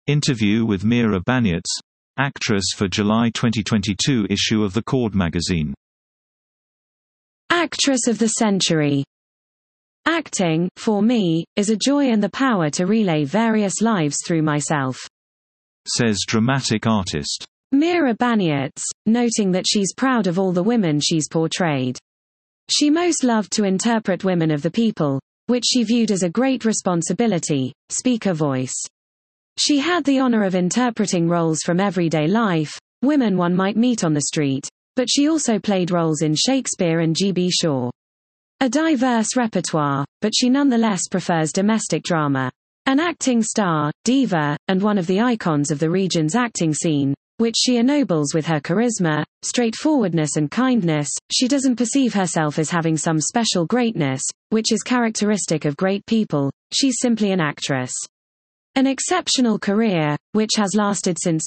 Interview with Meera Baniats, actress for July 2022 issue of The Chord magazine. Actress of the Century. Acting, for me, is a joy and the power to relay various lives through myself, says dramatic artist Meera Baniats, noting that she's proud of all the women she's portrayed. She most loved to interpret women of the people, which she viewed as a great responsibility, speaker voice. She had the honor of interpreting roles from everyday life, women one might meet on the street, but she also played roles in Shakespeare and G.B. Shaw. A diverse repertoire, but she nonetheless prefers domestic drama. An acting star, diva, and one of the icons of the region's acting scene, which she ennobles with her charisma, straightforwardness and kindness. She doesn't perceive herself as having some special greatness, which is characteristic of great people. She's simply an actress. An exceptional career, which has lasted since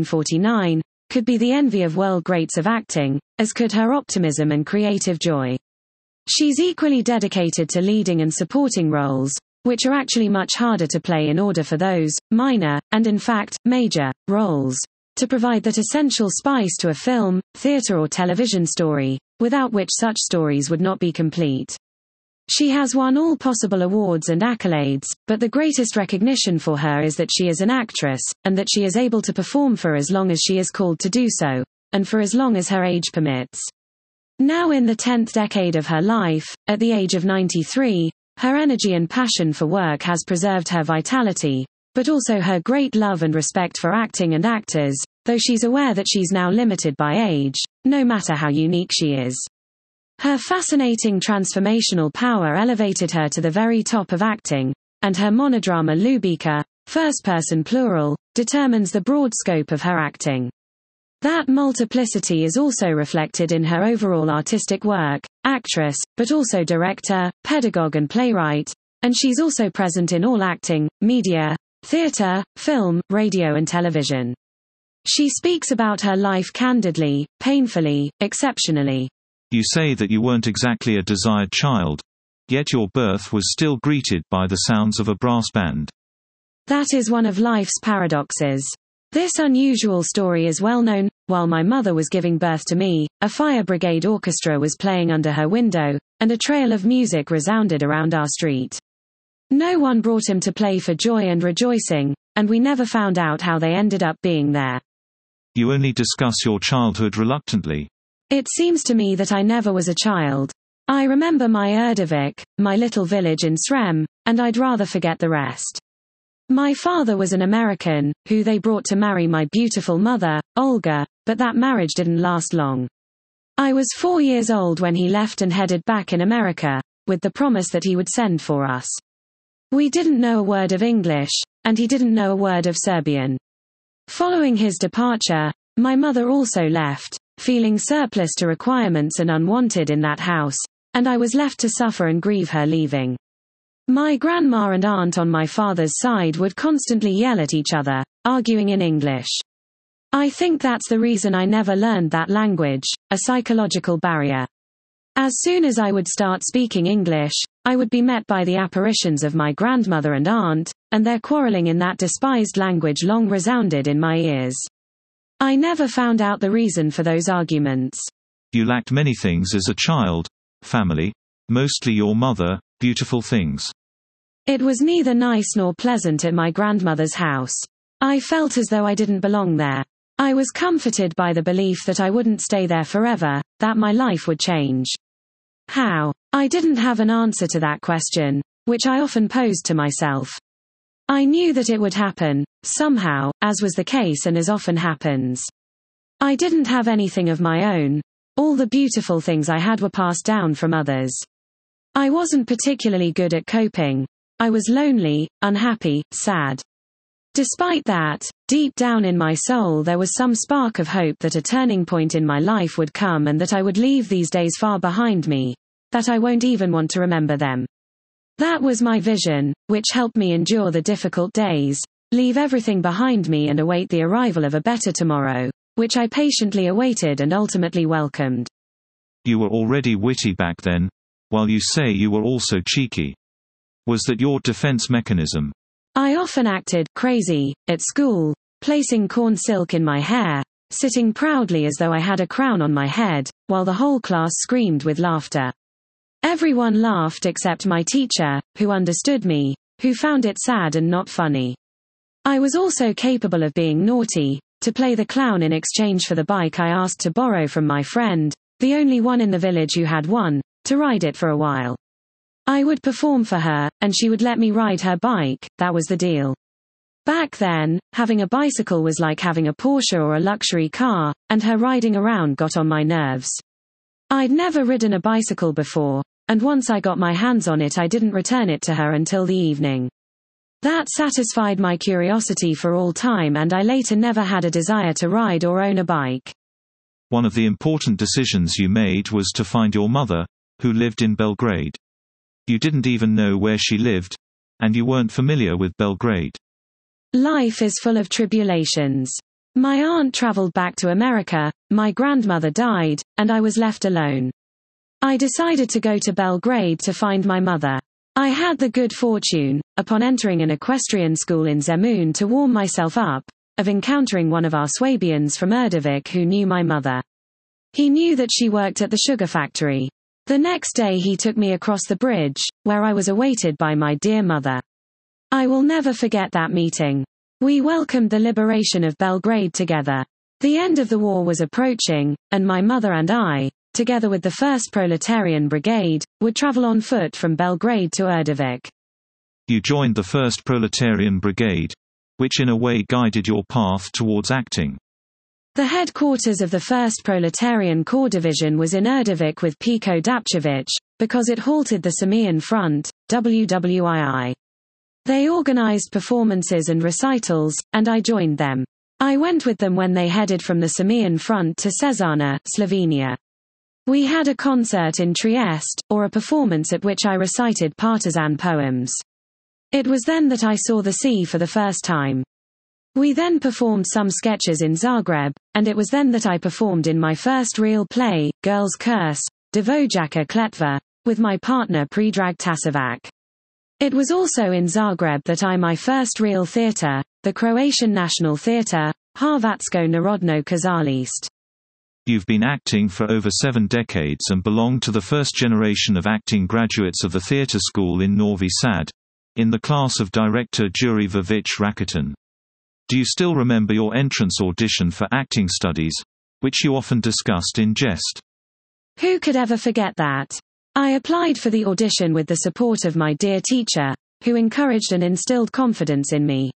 1949, could be the envy of world greats of acting, as could her optimism and creative joy. She's equally dedicated to leading and supporting roles, which are actually much harder to play in order for those, minor, and in fact, major, roles, to provide that essential spice to a film, theatre or television story, without which such stories would not be complete. She has won all possible awards and accolades, but the greatest recognition for her is that she is an actress, and that she is able to perform for as long as she is called to do so, and for as long as her age permits. Now in the 10th decade of her life, at the age of 93, her energy and passion for work has preserved her vitality, but also her great love and respect for acting and actors, though she's aware that she's now limited by age, no matter how unique she is. Her fascinating transformational power elevated her to the very top of acting, and her monodrama Ljubika, first-person plural, determines the broad scope of her acting. That multiplicity is also reflected in her overall artistic work, actress, but also director, pedagogue and playwright, and she's also present in all acting, media, theatre, film, radio and television. She speaks about her life candidly, painfully, exceptionally. You say that you weren't exactly a desired child, yet your birth was still greeted by the sounds of a brass band. That is one of life's paradoxes. This unusual story is well known. While my mother was giving birth to me, a fire brigade orchestra was playing under her window, and a trail of music resounded around our street. No one brought him to play for joy and rejoicing, and we never found out how they ended up being there. You only discuss your childhood reluctantly. It seems to me that I never was a child. I remember my Erdevik, my little village in Srem, and I'd rather forget the rest. My father was an American, who they brought to marry my beautiful mother, Olga, but that marriage didn't last long. I was 4 years old when he left and headed back in America, with the promise that he would send for us. We didn't know a word of English, and he didn't know a word of Serbian. Following his departure, my mother also left, feeling surplus to requirements and unwanted in that house, and I was left to suffer and grieve her leaving. My grandma and aunt on my father's side would constantly yell at each other, arguing in English. I think that's the reason I never learned that language, a psychological barrier. As soon as I would start speaking English, I would be met by the apparitions of my grandmother and aunt, and their quarreling in that despised language long resounded in my ears. I never found out the reason for those arguments. You lacked many things as a child: family, mostly your mother, beautiful things. It was neither nice nor pleasant at my grandmother's house. I felt as though I didn't belong there. I was comforted by the belief that I wouldn't stay there forever, that my life would change. How? I didn't have an answer to that question, which I often posed to myself. I knew that it would happen, somehow, as was the case and as often happens. I didn't have anything of my own. All the beautiful things I had were passed down from others. I wasn't particularly good at coping. I was lonely, unhappy, sad. Despite that, deep down in my soul there was some spark of hope that a turning point in my life would come and that I would leave these days far behind me, that I won't even want to remember them. That was my vision, which helped me endure the difficult days, leave everything behind me and await the arrival of a better tomorrow, which I patiently awaited and ultimately welcomed. You were already witty back then, while you say you were also cheeky. Was that your defense mechanism? I often acted crazy at school, placing corn silk in my hair, sitting proudly as though I had a crown on my head, while the whole class screamed with laughter. Everyone laughed except my teacher, who understood me, who found it sad and not funny. I was also capable of being naughty, to play the clown in exchange for the bike I asked to borrow from my friend, the only one in the village who had one, to ride it for a while. I would perform for her, and she would let me ride her bike, that was the deal. Back then, having a bicycle was like having a Porsche or a luxury car, and her riding around got on my nerves. I'd never ridden a bicycle before, and once I got my hands on it I didn't return it to her until the evening. That satisfied my curiosity for all time, and I later never had a desire to ride or own a bike. One of the important decisions you made was to find your mother, who lived in Belgrade. You didn't even know where she lived, and you weren't familiar with Belgrade. Life is full of tribulations. My aunt traveled back to America, my grandmother died, and I was left alone. I decided to go to Belgrade to find my mother. I had the good fortune, upon entering an equestrian school in Zemun to warm myself up, of encountering one of our Swabians from Erdevik who knew my mother. He knew that she worked at the sugar factory. The next day he took me across the bridge, where I was awaited by my dear mother. I will never forget that meeting. We welcomed the liberation of Belgrade together. The end of the war was approaching, and my mother and I, together with the 1st Proletarian Brigade, would travel on foot from Belgrade to Erdevik. You joined the 1st Proletarian Brigade, which in a way guided your path towards acting. The headquarters of the 1st Proletarian Corps Division was in Erdevik with Pico Dapčević, because it halted the Samian Front, WWII. They organized performances and recitals, and I joined them. I went with them when they headed from the Samian Front to Cezana, Slovenia. We had a concert in Trieste, or a performance at which I recited partisan poems. It was then that I saw the sea for the first time. We then performed some sketches in Zagreb, and it was then that I performed in my first real play, Girl's Curse, Devojaka Kletva, with my partner Predrag Tasovac. It was also in Zagreb that my first real theatre, the Croatian National Theatre, Hrvatsko Narodno Kazalište. You've been acting for over 7 decades and belong to the first generation of acting graduates of the theatre school in Novi Sad, in the class of director Juri Vivic Rakitin. Do you still remember your entrance audition for acting studies, which you often discussed in jest? Who could ever forget that? I applied for the audition with the support of my dear teacher, who encouraged and instilled confidence in me.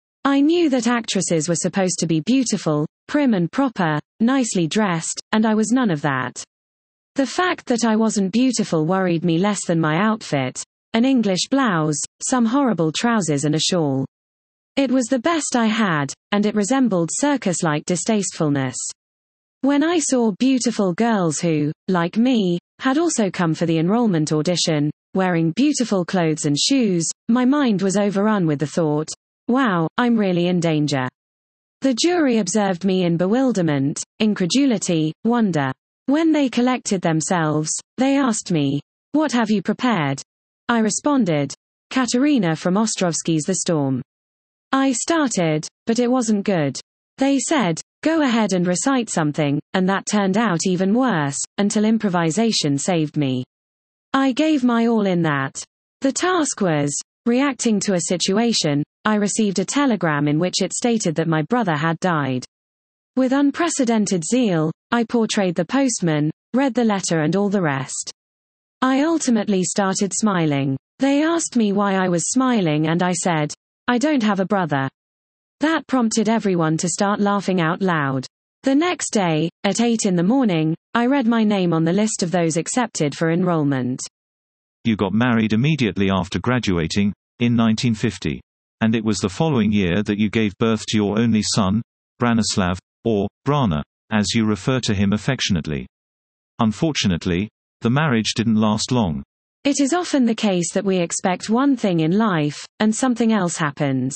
I knew that actresses were supposed to be beautiful, prim and proper, nicely dressed, and I was none of that. The fact that I wasn't beautiful worried me less than my outfit, an English blouse, some horrible trousers and a shawl. It was the best I had, and it resembled circus-like distastefulness. When I saw beautiful girls who, like me, had also come for the enrollment audition, wearing beautiful clothes and shoes, my mind was overrun with the thought, wow, I'm really in danger. The jury observed me in bewilderment, incredulity, wonder. When they collected themselves, they asked me, "What have you prepared?" I responded, "Katerina from Ostrovsky's The Storm." I started, but it wasn't good. They said, "Go ahead and recite something," and that turned out even worse, until improvisation saved me. I gave my all in that. The task was, reacting to a situation. I received a telegram in which it stated that my brother had died. With unprecedented zeal, I portrayed the postman, read the letter and all the rest. I ultimately started smiling. They asked me why I was smiling and I said, "I don't have a brother." That prompted everyone to start laughing out loud. The next day, at 8 in the morning, I read my name on the list of those accepted for enrollment. You got married immediately after graduating, in 1950. And it was the following year that you gave birth to your only son, Branislav, or Brana, as you refer to him affectionately. Unfortunately, the marriage didn't last long. It is often the case that we expect one thing in life, and something else happens.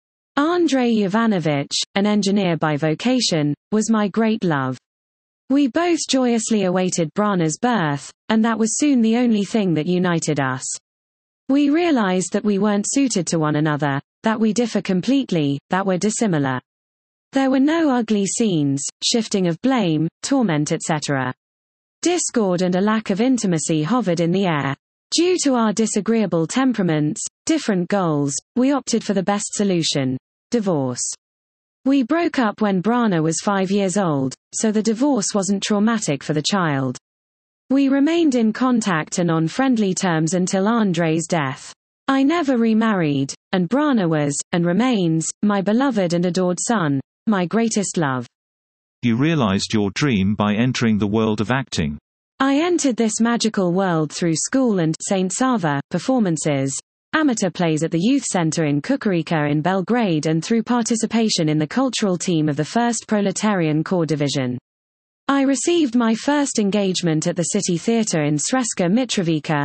Andrei Ivanovich, an engineer by vocation, was my great love. We both joyously awaited Brana's birth, and that was soon the only thing that united us. We realized that we weren't suited to one another, that we differ completely, that we're dissimilar. There were no ugly scenes, shifting of blame, torment, etc. Discord and a lack of intimacy hovered in the air. Due to our disagreeable temperaments, different goals, we opted for the best solution: divorce. We broke up when Brana was 5 years old, so the divorce wasn't traumatic for the child. We remained in contact and on friendly terms until Andre's death. I never remarried, and Brana was, and remains, my beloved and adored son, my greatest love. You realized your dream by entering the world of acting. I entered this magical world through school and Saint Sava performances, amateur plays at the Youth Center in Kukurica in Belgrade, and through participation in the cultural team of the 1st Proletarian Corps Division. I received my first engagement at the City Theatre in Sremska Mitrovica,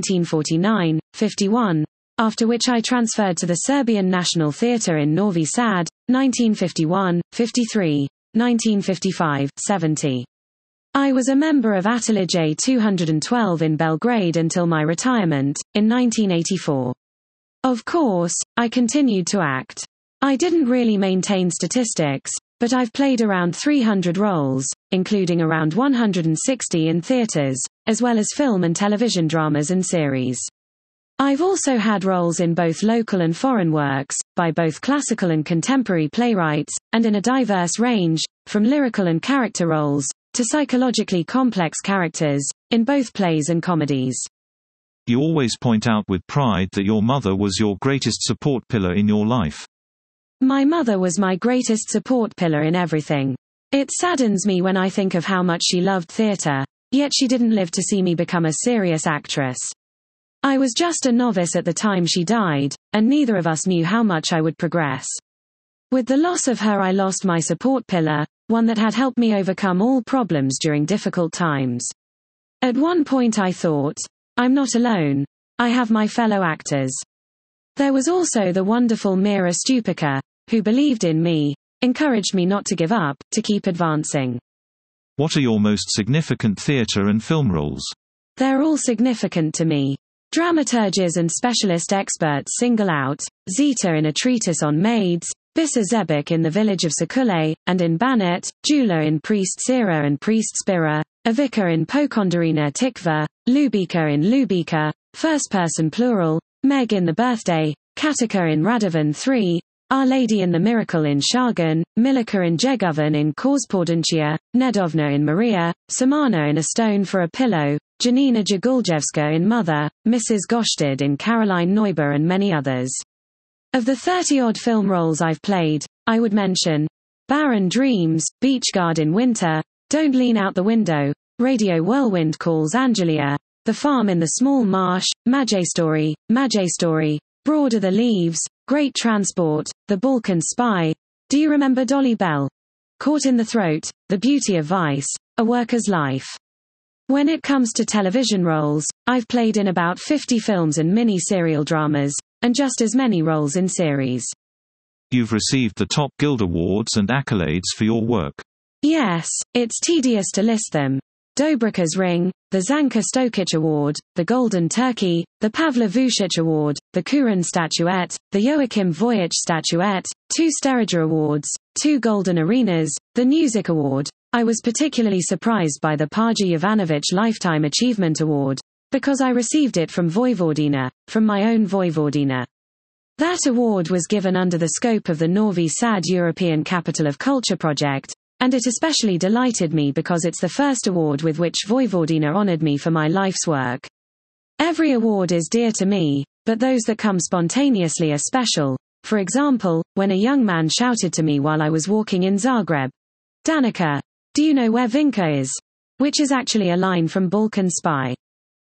1949-51, after which I transferred to the Serbian National Theatre in Novi Sad, 1951-53, 1955-70. I was a member of Atelier 212 in Belgrade until my retirement, in 1984. Of course, I continued to act. I didn't really maintain statistics, but I've played around 300 roles, including around 160 in theaters, as well as film and television dramas and series. I've also had roles in both local and foreign works, by both classical and contemporary playwrights, and in a diverse range, from lyrical and character roles, to psychologically complex characters, in both plays and comedies. You always point out with pride that your mother was your greatest support pillar in your life. My mother was my greatest support pillar in everything. It saddens me when I think of how much she loved theatre, yet she didn't live to see me become a serious actress. I was just a novice at the time she died, and neither of us knew how much I would progress. With the loss of her, I lost my support pillar, one that had helped me overcome all problems during difficult times. At one point I thought, I'm not alone. I have my fellow actors. There was also the wonderful Mira Stupica, who believed in me, encouraged me not to give up, to keep advancing. What are your most significant theatre and film roles? They're all significant to me. Dramaturges and specialist experts single out, Zita in a treatise on maids, Bisa Zebek in the village of Sakule, and in Banat, Jula in Priest Sira and Priest Spira, Avika in Pokondarina Tikva, Lubika in Lubika, first person plural, Meg in the birthday, Katika in Radovan 3, Our Lady in the Miracle in Shargan, Milika in Jegovan in Korspordenchia, Nedovna in Maria, Samana in A Stone for a Pillow, Janina Jaguljevska in Mother, Mrs. Goshtid in Caroline Neuber, and many others. Of the 30-odd film roles I've played, I would mention Barren Dreams, Beachguard in Winter, Don't Lean Out the Window, Radio Whirlwind Calls Angelia, The Farm in the Small Marsh, Mage Story, Broad Are the Leaves, Great Transport, The Balkan Spy, Do You Remember Dolly Bell? Caught in the Throat, The Beauty of Vice, A Worker's Life. When it comes to television roles, I've played in about 50 films and mini-serial dramas, and just as many roles in series. You've received the top Guild Awards and accolades for your work. Yes, it's tedious to list them. Dobrika's Ring, the Zanka Stokic Award, the Golden Turkey, the Pavla Vucic Award, the Kurin Statuette, the Joachim Voyich Statuette, 2 Sterija Awards, 2 Golden Arenas, the Music Award. I was particularly surprised by the Paja Jovanovic Lifetime Achievement Award, because I received it from Vojvodina, from my own Vojvodina. That award was given under the scope of the Novi Sad European Capital of Culture project, and it especially delighted me because it's the first award with which Vojvodina honored me for my life's work. Every award is dear to me, but those that come spontaneously are special. For example, when a young man shouted to me while I was walking in Zagreb, "Danica, do you know where Vinka is?" Which is actually a line from Balkan Spy.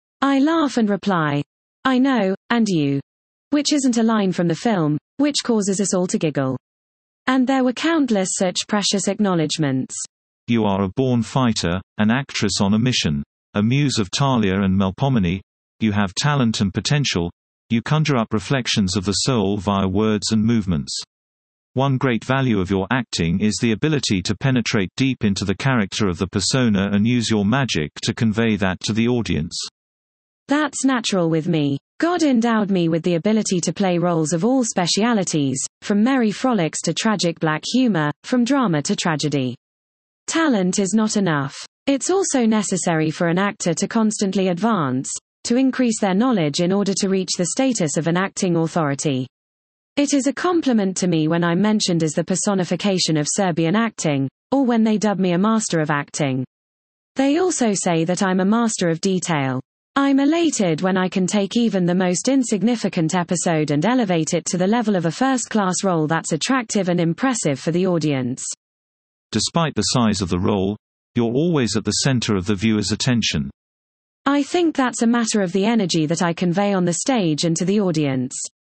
I laugh and reply, "I know, and you?" Which isn't a line from the film, which causes us all to giggle. And there were countless such precious acknowledgements. You are a born fighter, an actress on a mission, a muse of Thalia and Melpomene. You have talent and potential. You conjure up reflections of the soul via words and movements. One great value of your acting is the ability to penetrate deep into the character of the persona and use your magic to convey that to the audience. That's natural with me. God endowed me with the ability to play roles of all specialities, from merry frolics to tragic black humor, from drama to tragedy. Talent is not enough. It's also necessary for an actor to constantly advance, to increase their knowledge in order to reach the status of an acting authority. It is a compliment to me when I'm mentioned as the personification of Serbian acting, or when they dub me a master of acting. They also say that I'm a master of detail. I'm elated when I can take even the most insignificant episode and elevate it to the level of a first-class role that's attractive and impressive for the audience. Despite the size of the role, you're always at the center of the viewer's attention. I think that's a matter of the energy that I convey on the stage and to the audience.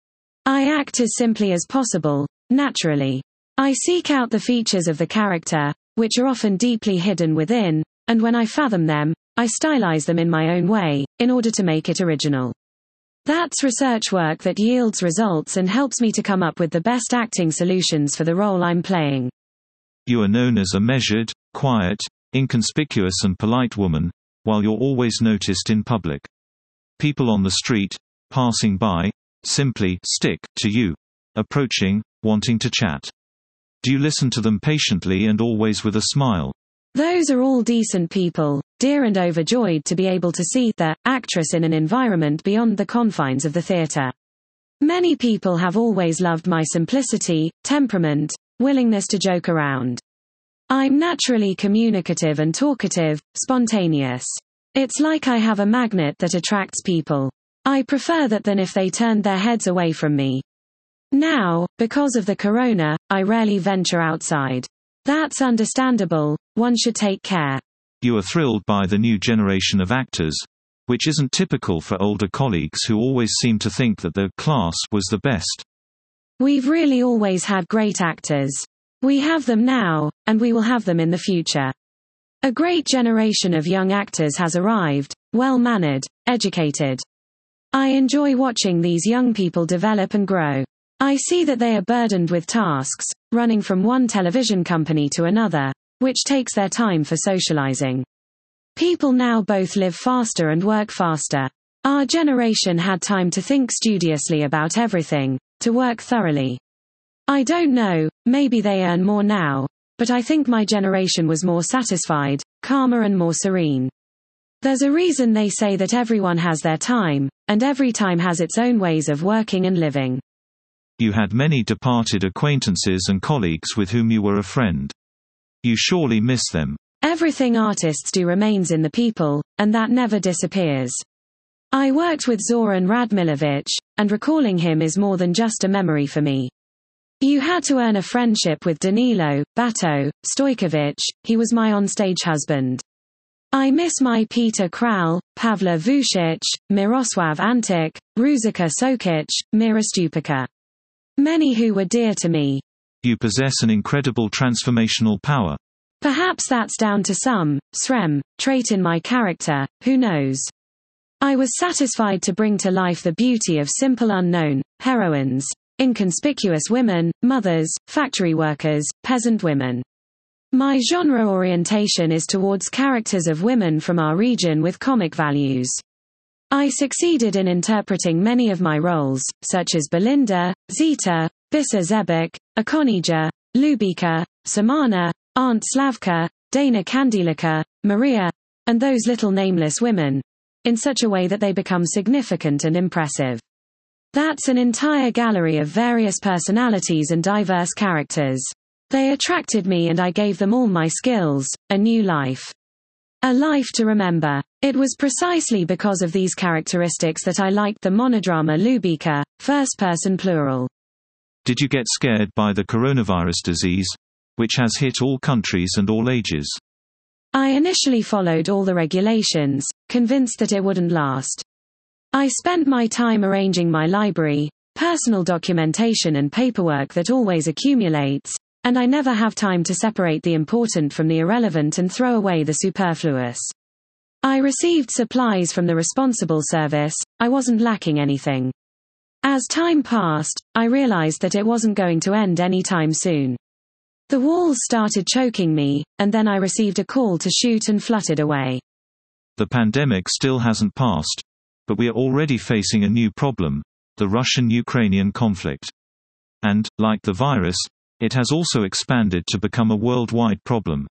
I act as simply as possible, naturally. I seek out the features of the character, which are often deeply hidden within, and when I fathom them, I stylize them in my own way, in order to make it original. That's research work that yields results and helps me to come up with the best acting solutions for the role I'm playing. You are known as a measured, quiet, inconspicuous and polite woman, while you're always noticed in public. People on the street, passing by, simply stick to you, approaching, wanting to chat. Do you listen to them patiently and always with a smile? Those are all decent people, dear and overjoyed to be able to see the actress in an environment beyond the confines of the theater. Many people have always loved my simplicity, temperament, willingness to joke around. I'm naturally communicative and talkative, spontaneous. It's like I have a magnet that attracts people. I prefer that than if they turned their heads away from me. Now, because of the corona, I rarely venture outside. That's understandable, one should take care. You are thrilled by the new generation of actors, which isn't typical for older colleagues who always seem to think that their class was the best. We've really always had great actors. We have them now, and we will have them in the future. A great generation of young actors has arrived, well-mannered, educated. I enjoy watching these young people develop and grow. I see that they are burdened with tasks, running from one television company to another, which takes their time for socializing. People now both live faster and work faster. Our generation had time to think studiously about everything, to work thoroughly. I don't know, maybe they earn more now, but I think my generation was more satisfied, calmer and more serene. There's a reason they say that everyone has their time, and every time has its own ways of working and living. You had many departed acquaintances and colleagues with whom you were a friend. You surely miss them. Everything artists do remains in the people, and that never disappears. I worked with Zoran Radmilovic, and recalling him is more than just a memory for me. You had to earn a friendship with Danilo, Bato, Stojkovic, he was my onstage husband. I miss my Peter Kral, Pavla Vucic, Miroslav Antic, Ruzica Sokic, Mira Stupica. Many who were dear to me. You possess an incredible transformational power. Perhaps that's down to some srem trait in my character, who knows. I was satisfied to bring to life the beauty of simple unknown heroines, inconspicuous women, mothers, factory workers, peasant women. My genre orientation is towards characters of women from our region with comic values. I succeeded in interpreting many of my roles, such as Belinda, Zita, Bisa Zebic, Akonija, Lubika, Samana, Aunt Slavka, Dana Kandilika, Maria, and those little nameless women, in such a way that they become significant and impressive. That's an entire gallery of various personalities and diverse characters. They attracted me and I gave them all my skills, a new life. A life to remember. It was precisely because of these characteristics that I liked the monodrama Lubika, first-person plural. Did you get scared by the coronavirus disease, which has hit all countries and all ages? I initially followed all the regulations, convinced that it wouldn't last. I spent my time arranging my library, personal documentation and paperwork that always accumulates, and I never have time to separate the important from the irrelevant and throw away the superfluous. I received supplies from the responsible service, I wasn't lacking anything. As time passed, I realized that it wasn't going to end anytime soon. The walls started choking me, and then I received a call to shoot and fluttered away. The pandemic still hasn't passed. But we are already facing a new problem: the Russian-Ukrainian conflict. And, like the virus, it has also expanded to become a worldwide problem.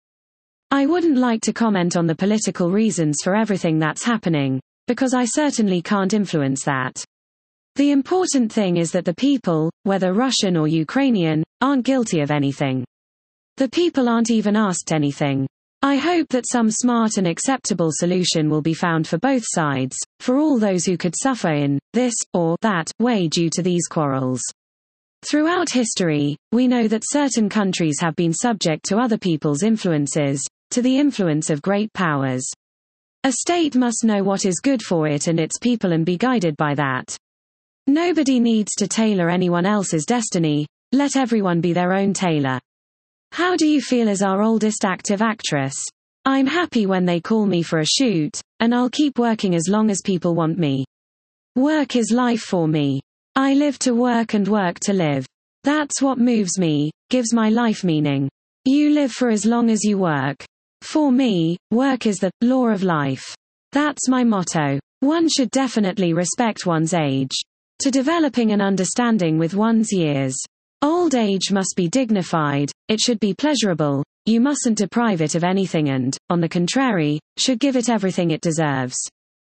I wouldn't like to comment on the political reasons for everything that's happening, because I certainly can't influence that. The important thing is that the people, whether Russian or Ukrainian, aren't guilty of anything. The people aren't even asked anything. I hope that some smart and acceptable solution will be found for both sides, for all those who could suffer in this or that way due to these quarrels. Throughout history, we know that certain countries have been subject to other people's influences, to the influence of great powers. A state must know what is good for it and its people and be guided by that. Nobody needs to tailor anyone else's destiny, let everyone be their own tailor. How do you feel as our oldest active actress? I'm happy when they call me for a shoot, and I'll keep working as long as people want me. Work is life for me. I live to work and work to live. That's what moves me, gives my life meaning. You live for as long as you work. For me, work is the law of life. That's my motto. One should definitely respect one's age. To developing an understanding with one's years. Old age must be dignified, it should be pleasurable, you mustn't deprive it of anything and, on the contrary, should give it everything it deserves.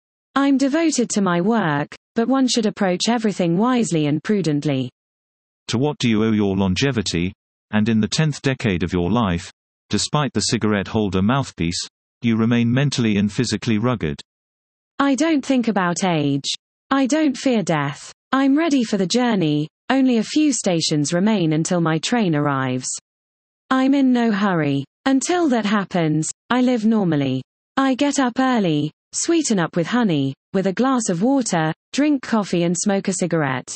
I'm devoted to my work, but one should approach everything wisely and prudently. To what do you owe your longevity? And in the 10th decade of your life, despite the cigarette holder mouthpiece, you remain mentally and physically rugged. I don't think about age. I don't fear death. I'm ready for the journey, only a few stations remain until my train arrives. I'm in no hurry. Until that happens, I live normally. I get up early, sweeten up with honey, with a glass of water, drink coffee and smoke a cigarette.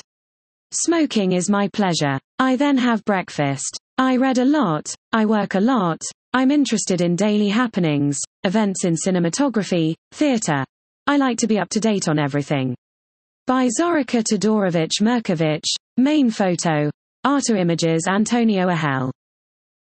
Smoking is my pleasure. I then have breakfast. I read a lot, I work a lot, I'm interested in daily happenings, events in cinematography, theater. I like to be up to date on everything. By Zorica Todorovich Merkovich, main photo, Arta Images Antonio Ahel.